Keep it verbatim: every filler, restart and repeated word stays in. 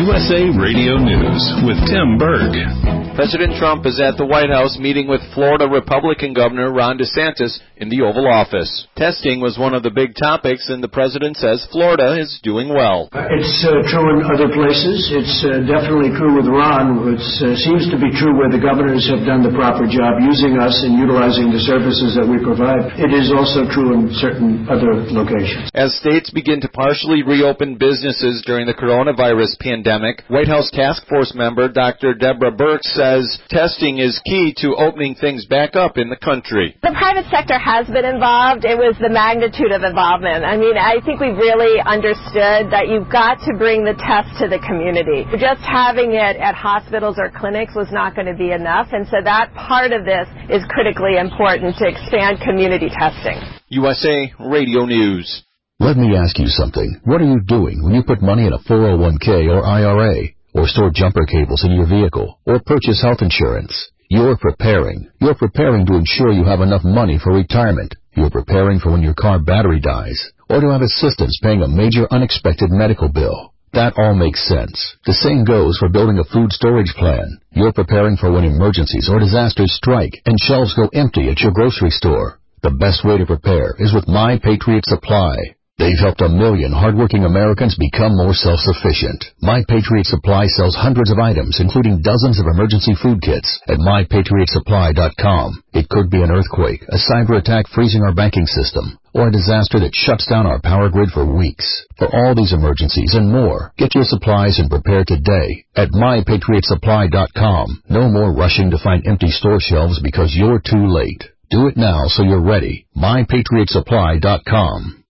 U S A Radio News with Tim Berg. President Trump is at the White House meeting with Florida Republican Governor Ron DeSantis in the Oval Office. Testing was one of the big topics, and the president says Florida is doing well. It's uh, true in other places. It's uh, definitely true with Ron. It uh, seems to be true where the governors have done the proper job using us and utilizing the services that we provide. It is also true in certain other locations. As states begin to partially reopen businesses during the coronavirus pandemic, White House Task Force member Doctor Deborah Birx says testing is key to opening things back up in the country. The private sector has been involved. It was the magnitude of involvement. I mean, I think we really understood that you've got to bring the test to the community. Just having it at hospitals or clinics was not going to be enough, and so that part of this is critically important to expand community testing. U S A Radio News. Let me ask you something. What are you doing when you put money in a four oh one k or I R A, or store jumper cables in your vehicle, or purchase health insurance? You're preparing. You're preparing to ensure you have enough money for retirement. You're preparing for when your car battery dies, or to have assistance paying a major unexpected medical bill. That all makes sense. The same goes for building a food storage plan. You're preparing for when emergencies or disasters strike and shelves go empty at your grocery store. The best way to prepare is with My Patriot Supply. They've helped a million hardworking Americans become more self-sufficient. My Patriot Supply sells hundreds of items, including dozens of emergency food kits, at my patriot supply dot com. It could be an earthquake, a cyber attack freezing our banking system, or a disaster that shuts down our power grid for weeks. For all these emergencies and more, get your supplies and prepare today at my patriot supply dot com. No more rushing to find empty store shelves because you're too late. Do it now so you're ready. my patriot supply dot com.